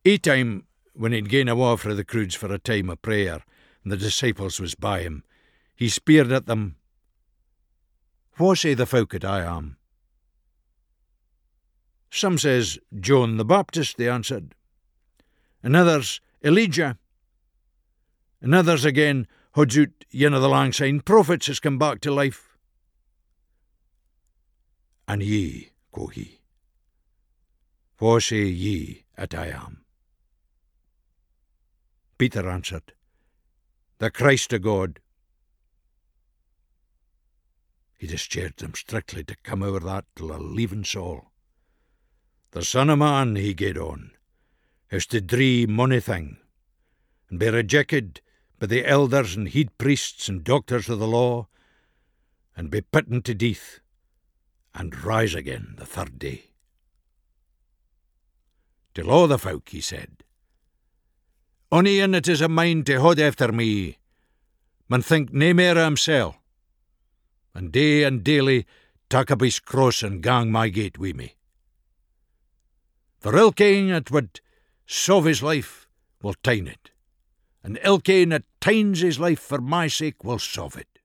Ae time, when he'd gane awa frae the croods for a time of prayer, and the disciples was by him, he speered at them, "Wha say the folk that I am?" "Some says John the Baptist," they answered, "and others Elijah, and others again hodds out ane of the lang syne prophets has come back to life." "And ye," quo he, "wha say ye at I am?" Peter answered, "The Christ of God." He discharged them strictly to come over that till a leaving soul. "The Son of Man," he gaed on, "is to dree mony thing, and be rejected by the elders and heed priests and doctors of the law, and be pitten to death, and rise again the third day." "Till all the folk," he said, "ony ane that is a mind to hod after me, man think nae mair o' himsel', and day and daily tak up his cross and gang my gate wi' me. For ilkane that would save his life will tine it, and ilkane that tines his life for my sake will save it.